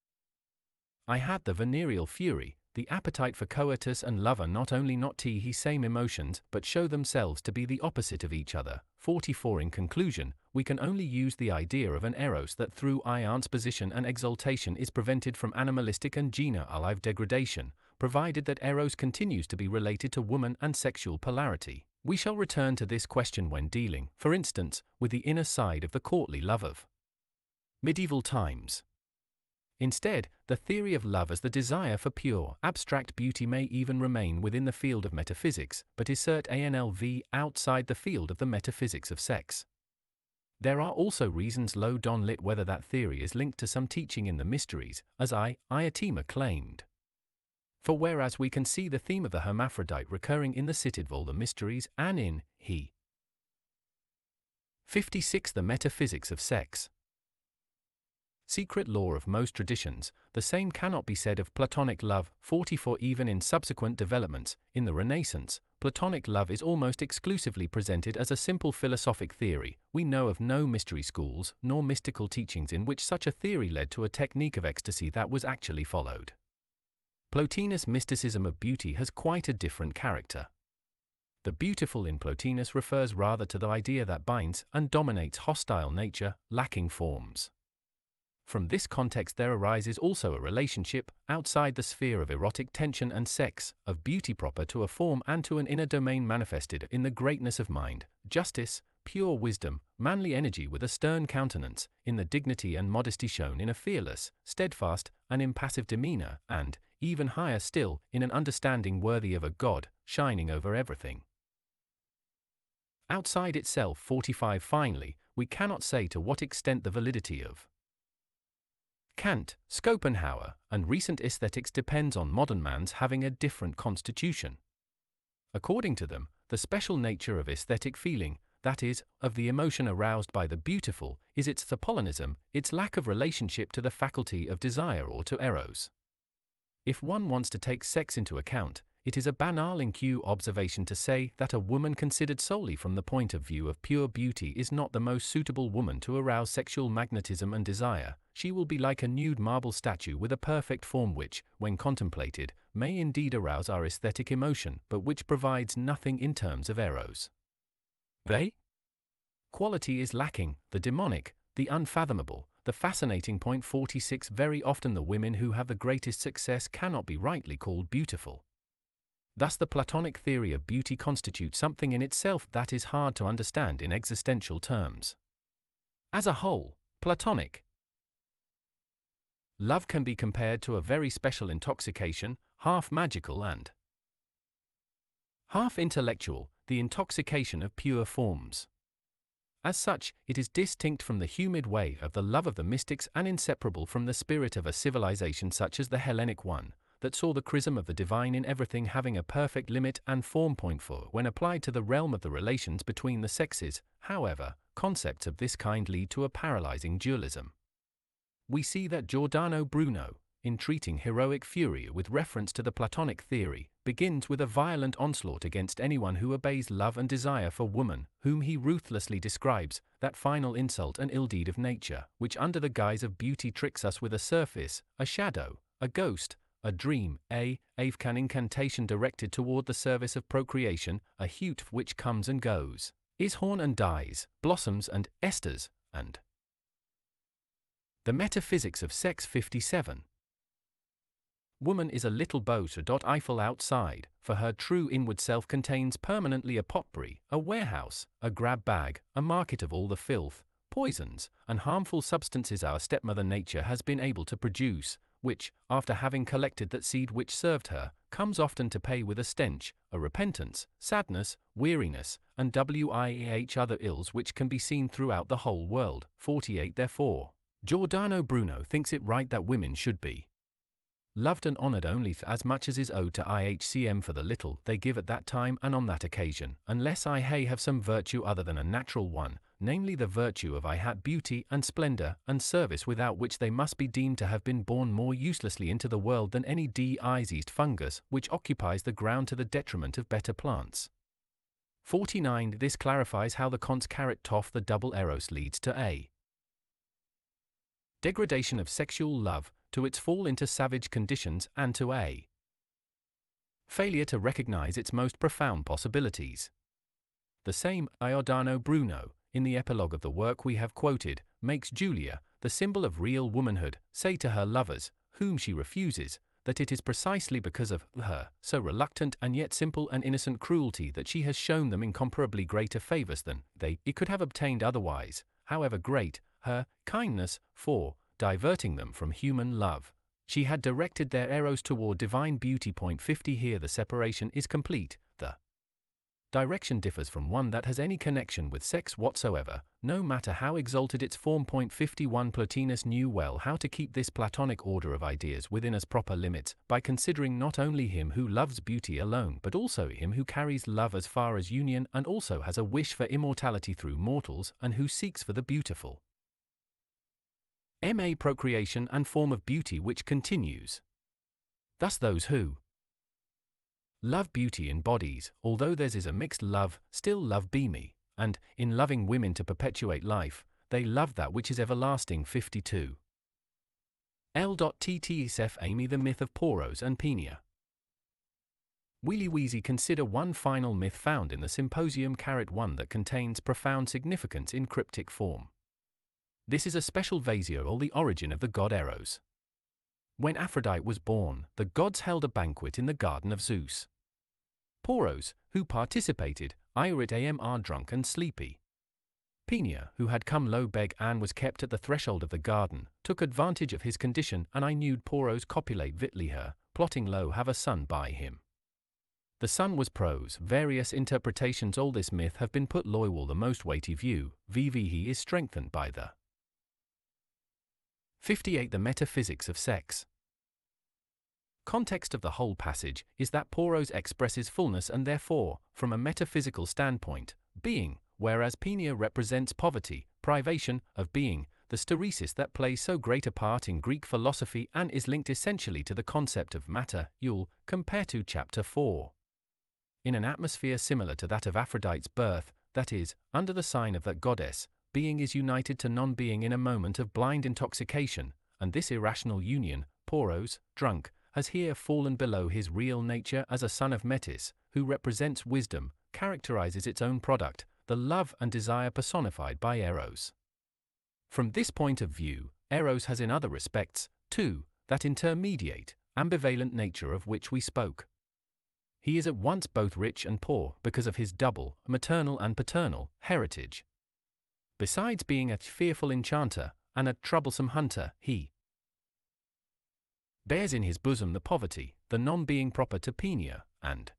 I had the venereal fury, the appetite for coitus and love are not only not he same emotions, but show themselves to be the opposite of each other. 44 In conclusion, we can only use the idea of an eros that through ian's position and exaltation is prevented from animalistic and gene-alive degradation, provided that eros continues to be related to woman and sexual polarity. We shall return to this question when dealing, for instance, with the inner side of the courtly love of medieval times. Instead, the theory of love as the desire for pure, abstract beauty may even remain within the field of metaphysics, but assert ANLV outside the field of the metaphysics of sex. There are also reasons Lo Don Lit whether that theory is linked to some teaching in the mysteries, as Ayatima claimed. For whereas we can see the theme of the hermaphrodite recurring in the Citadel the mysteries and in He 56 the metaphysics of sex. Secret law of most traditions, the same cannot be said of Platonic love. 44 Even in subsequent developments, in the Renaissance, Platonic love is almost exclusively presented as a simple philosophic theory. We know of no mystery schools nor mystical teachings in which such a theory led to a technique of ecstasy that was actually followed. Plotinus' mysticism of beauty has quite a different character. The beautiful in Plotinus refers rather to the idea that binds and dominates hostile nature, lacking forms. From this context there arises also a relationship, outside the sphere of erotic tension and sex, of beauty proper to a form and to an inner domain manifested in the greatness of mind, justice, pure wisdom, manly energy with a stern countenance, in the dignity and modesty shown in a fearless, steadfast, and impassive demeanor, and, even higher still, in an understanding worthy of a god, shining over everything. Outside itself 45 Finally, we cannot say to what extent the validity of Kant, Schopenhauer, and recent aesthetics depends on modern man's having a different constitution. According to them, the special nature of aesthetic feeling, that is, of the emotion aroused by the beautiful, is its Apollonism, its lack of relationship to the faculty of desire or to eros. If one wants to take sex into account, it is a banal IQ observation to say that a woman considered solely from the point of view of pure beauty is not the most suitable woman to arouse sexual magnetism and desire. She will be like a nude marble statue with a perfect form which, when contemplated, may indeed arouse our aesthetic emotion, but which provides nothing in terms of eros. Quality is lacking, the demonic, the unfathomable, the fascinating. 46 Very often the women who have the greatest success cannot be rightly called beautiful. Thus the Platonic theory of beauty constitutes something in itself that is hard to understand in existential terms. As a whole, Platonic love can be compared to a very special intoxication, half magical and half intellectual, the intoxication of pure forms. As such, it is distinct from the humid way of the love of the mystics and inseparable from the spirit of a civilization such as the Hellenic one, that saw the chrism of the divine in everything having a perfect limit and form. 4 When applied to the realm of the relations between the sexes, however, concepts of this kind lead to a paralyzing dualism. We see that Giordano Bruno, in treating heroic fury with reference to the Platonic theory, begins with a violent onslaught against anyone who obeys love and desire for woman, whom he ruthlessly describes, that final insult and ill deed of nature, which under the guise of beauty tricks us with a surface, a shadow, a ghost, a dream, a Avcan incantation directed toward the service of procreation, a hute which comes and goes, is horn and dies, blossoms and esters, and the metaphysics of sex. 57 Woman is a little boat. Eiffel outside, for her true inward self contains permanently a potpourri, a warehouse, a grab bag, a market of all the filth, poisons, and harmful substances our stepmother nature has been able to produce, which, after having collected that seed which served her, comes often to pay with a stench, a repentance, sadness, weariness, and other ills which can be seen throughout the whole world. 48 Therefore, Giordano Bruno thinks it right that women should be loved and honored only as much as is owed to IHCM for the little they give at that time and on that occasion, unless have some virtue other than a natural one, namely the virtue of beauty and splendor and service, without which they must be deemed to have been born more uselessly into the world than any diseased fungus which occupies the ground to the detriment of better plants. 49 This clarifies how the Kant's the double eros leads to a degradation of sexual love, to its fall into savage conditions, and to a failure to recognize its most profound possibilities. The same Giordano Bruno, in the epilogue of the work we have quoted, makes Julia, the symbol of real womanhood, say to her lovers, whom she refuses, that it is precisely because of her so reluctant and yet simple and innocent cruelty that she has shown them incomparably greater favors than it could have obtained otherwise, however great her kindness, for, diverting them from human love, she had directed their eros toward divine beauty. 50 Here the separation is complete, the direction differs from one that has any connection with sex whatsoever, no matter how exalted its form. 51 Plotinus knew well how to keep this Platonic order of ideas within its proper limits, by considering not only him who loves beauty alone but also him who carries love as far as union and also has a wish for immortality through mortals and who seeks for the beautiful. Procreation and form of beauty which continues. Thus those who love beauty in bodies, although theirs is a mixed love, still love me, and, in loving women to perpetuate life, they love that which is everlasting. 52. L.Ttsf Amy the myth of Poros and Peenia. Wheelie Wheezy consider one final myth found in the Symposium one that contains profound significance in cryptic form. This is a special vasio or the origin of the god Eros. When Aphrodite was born, the gods held a banquet in the garden of Zeus. Poros, who participated, are drunk and sleepy. Peenia, who had come low beg and was kept at the threshold of the garden, took advantage of his condition and nude Poros copulate vitly her, plotting low have a son by him. The son was Pros. Various interpretations all this myth have been put loywall the most weighty view, he is strengthened by the 58. The metaphysics of sex. Context of the whole passage is that Poros expresses fullness and therefore, from a metaphysical standpoint, being, whereas Peenia represents poverty, privation, of being, the steresis that plays so great a part in Greek philosophy and is linked essentially to the concept of matter, Yule, compare to chapter 4. In an atmosphere similar to that of Aphrodite's birth, that is, under the sign of that goddess, being is united to non-being in a moment of blind intoxication, and this irrational union, Poros, drunk, has here fallen below his real nature as a son of Metis, who represents wisdom, characterizes its own product, the love and desire personified by Eros. From this point of view, Eros has in other respects, too, that intermediate, ambivalent nature of which we spoke. He is at once both rich and poor because of his double, maternal and paternal, heritage. Besides being a fearful enchanter and a troublesome hunter, he bears in his bosom the poverty, the non-being proper to Peenia, and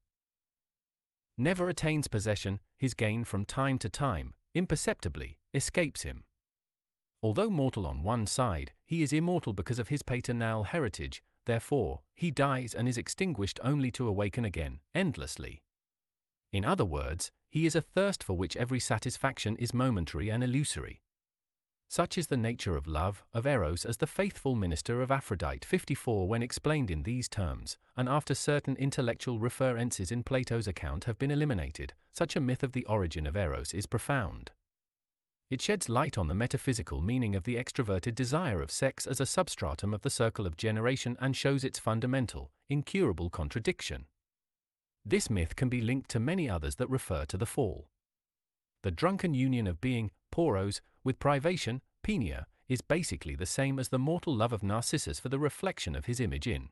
never attains possession. His gain from time to time, imperceptibly, escapes him. Although mortal on one side, he is immortal because of his paternal heritage, therefore, he dies and is extinguished only to awaken again, endlessly. In other words, he is a thirst for which every satisfaction is momentary and illusory. Such is the nature of love, of Eros as the faithful minister of Aphrodite. 54. When explained in these terms, and after certain intellectual references in Plato's account have been eliminated, such a myth of the origin of Eros is profound. It sheds light on the metaphysical meaning of the extroverted desire of sex as a substratum of the circle of generation and shows its fundamental, incurable contradiction. This myth can be linked to many others that refer to the fall. The drunken union of being, Poros, with privation, Peenia, is basically the same as the mortal love of Narcissus for the reflection of his image in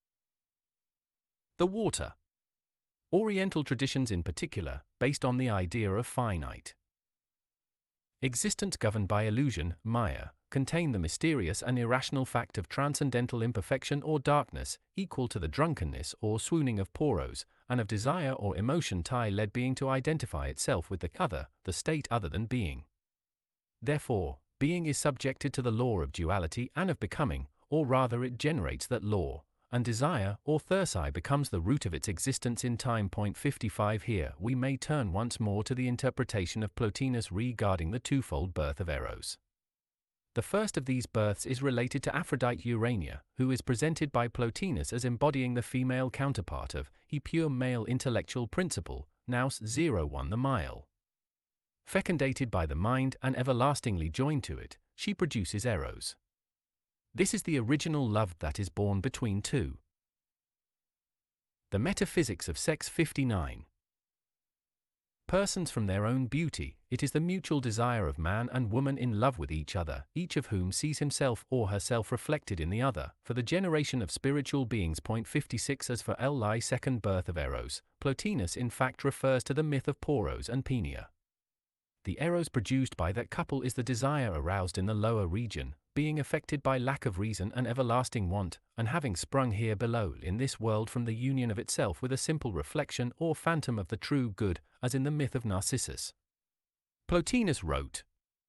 the water. Oriental traditions in particular, based on the idea of finite existence governed by illusion, Maya, contain the mysterious and irrational fact of transcendental imperfection or darkness, equal to the drunkenness or swooning of Poros, and of desire or emotion led being to identify itself with the other, the state other than being. Therefore, being is subjected to the law of duality and of becoming, or rather it generates that law, and desire or thirsi becomes the root of its existence in time. 55. Here we may turn once more to the interpretation of Plotinus regarding the twofold birth of Eros. The first of these births is related to Aphrodite Urania, who is presented by Plotinus as embodying the female counterpart of he pure male intellectual principle, nous 01 the mile. Fecundated by the mind and everlastingly joined to it, she produces Eros. This is the original love that is born between two. The metaphysics of sex. 59. Persons from their own beauty, it is the mutual desire of man and woman in love with each other, each of whom sees himself or herself reflected in the other, for the generation of spiritual beings. 56. As for Li second birth of Eros, Plotinus in fact refers to the myth of Poros and Peenia. The eros produced by that couple is the desire aroused in the lower region, being affected by lack of reason and everlasting want, and having sprung here below in this world from the union of itself with a simple reflection or phantom of the true good, as in the myth of Narcissus. Plotinus wrote,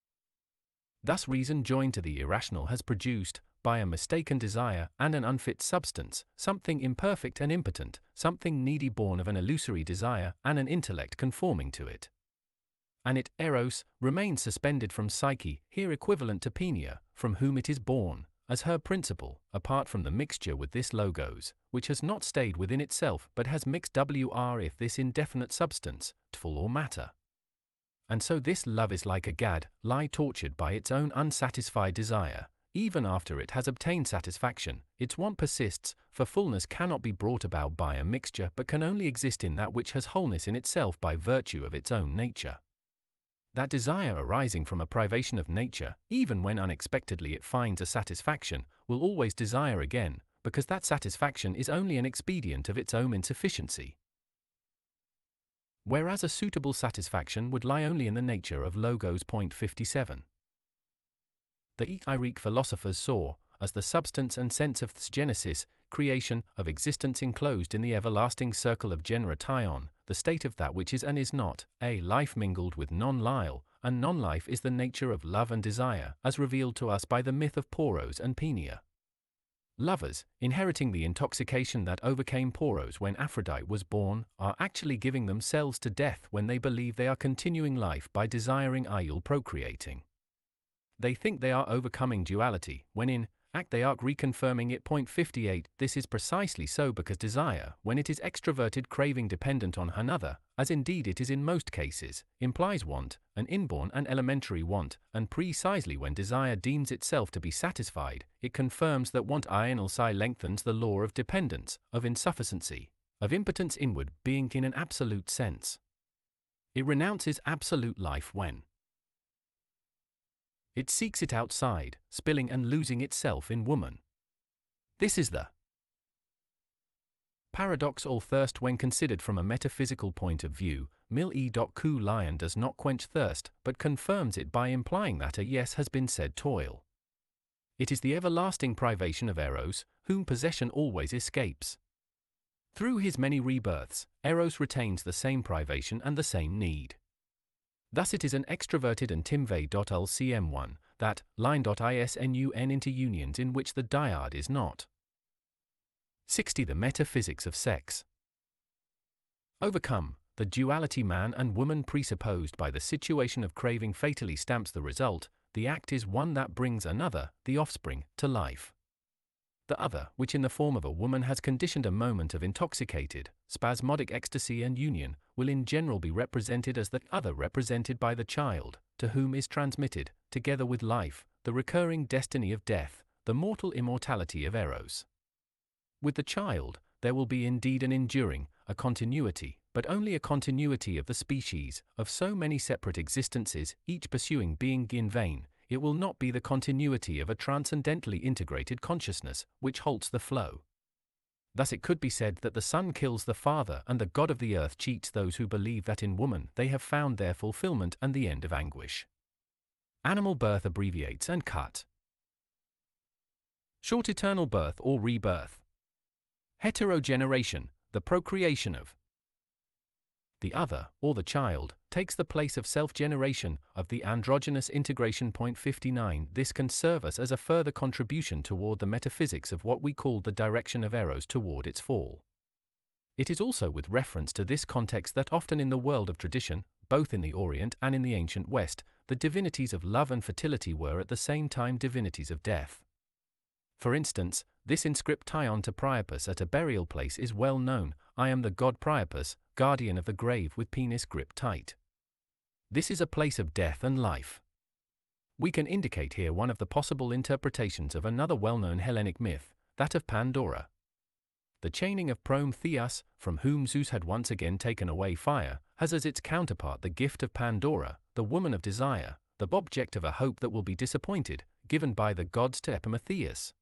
"Thus reason joined to the irrational has produced, by a mistaken desire and an unfit substance, something imperfect and impotent, something needy born of an illusory desire and an intellect conforming to it. And it, eros, remains suspended from Psyche, here equivalent to Peneia, from whom it is born, as her principle, apart from the mixture with this logos, which has not stayed within itself but has mixed with this indefinite substance, tful or matter. And so this love is like a gad, lie tortured by its own unsatisfied desire. Even after it has obtained satisfaction, its want persists, for fullness cannot be brought about by a mixture but can only exist in that which has wholeness in itself by virtue of its own nature. That desire arising from a privation of nature, even when unexpectedly it finds a satisfaction, will always desire again, because that satisfaction is only an expedient of its own insufficiency. Whereas a suitable satisfaction would lie only in the nature of logos. 57. The Greek philosophers saw, as the substance and sense of genesis, creation, of existence enclosed in the everlasting circle of genera taion, the state of that which is and is not, a life mingled with non-lile, and non-life is the nature of love and desire, as revealed to us by the myth of Poros and Peneia. Lovers, inheriting the intoxication that overcame Poros when Aphrodite was born, are actually giving themselves to death when they believe they are continuing life by desiring procreating. They think they are overcoming duality, when in act they are reconfirming it. 58. This is precisely so because desire, when it is extroverted craving dependent on another, as indeed it is in most cases, implies want, an inborn and elementary want, and precisely when desire deems itself to be satisfied, it confirms that want lengthens the law of dependence, of insufficiency, of impotence inward being in an absolute sense. It renounces absolute life when it seeks it outside, spilling and losing itself in woman. This is the paradox. All thirst, when considered from a metaphysical point of view, Ku lion does not quench thirst, but confirms it by implying that a yes has been said toil. It is the everlasting privation of Eros, whom possession always escapes. Through his many rebirths, Eros retains the same privation and the same need. Thus it is an extroverted and timve.lcm1, that line.isnun into unions in which the dyad is not. 60. The metaphysics of sex. Overcome, the duality man and woman presupposed by the situation of craving fatally stamps the result. The act is one that brings another, the offspring, to life. The other, which in the form of a woman has conditioned a moment of intoxicated, spasmodic ecstasy and union, will in general be represented as the other represented by the child, to whom is transmitted, together with life, the recurring destiny of death, the mortal immortality of Eros. With the child, there will be indeed an enduring, a continuity, but only a continuity of the species, of so many separate existences, each pursuing being in vain. It will not be the continuity of a transcendently integrated consciousness, which halts the flow. Thus it could be said that the son kills the father and the god of the earth cheats those who believe that in woman they have found their fulfillment and the end of anguish. Animal birth abbreviates and cut. Short eternal birth or rebirth. Heterogeneration, the procreation of the other, or the child, takes the place of self-generation, of the androgynous integration. 59. This can serve us as a further contribution toward the metaphysics of what we call the direction of Eros toward its fall. It is also with reference to this context that often in the world of tradition, both in the Orient and in the ancient West, the divinities of love and fertility were at the same time divinities of death. For instance, this inscription to Priapus at a burial place is well known: I am the god Priapus, guardian of the grave with penis gripped tight. This is a place of death and life. We can indicate here one of the possible interpretations of another well-known Hellenic myth, that of Pandora. The chaining of Prometheus, from whom Zeus had once again taken away fire, has as its counterpart the gift of Pandora, the woman of desire, the object of a hope that will be disappointed, given by the gods to Epimetheus,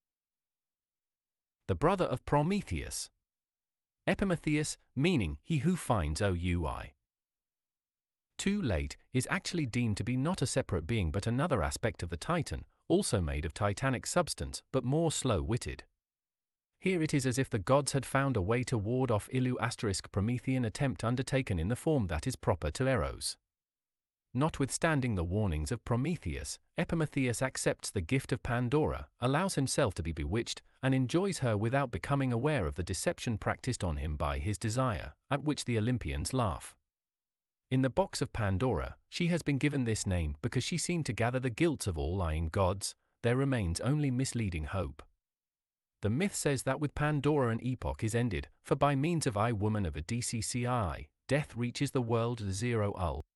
the brother of Prometheus. Epimetheus, meaning he who finds OUI. Too late is actually deemed to be not a separate being but another aspect of the Titan, also made of titanic substance but more slow-witted. Here it is as if the gods had found a way to ward off Promethean attempt undertaken in the form that is proper to Eros. Notwithstanding the warnings of Prometheus, Epimetheus accepts the gift of Pandora, allows himself to be bewitched, and enjoys her without becoming aware of the deception practiced on him by his desire, at which the Olympians laugh. In the box of Pandora, she has been given this name because she seemed to gather the guilt of all lying gods. There remains only misleading hope. The myth says that with Pandora an epoch is ended, for by means of woman of a DCCI, death reaches the world zero ul.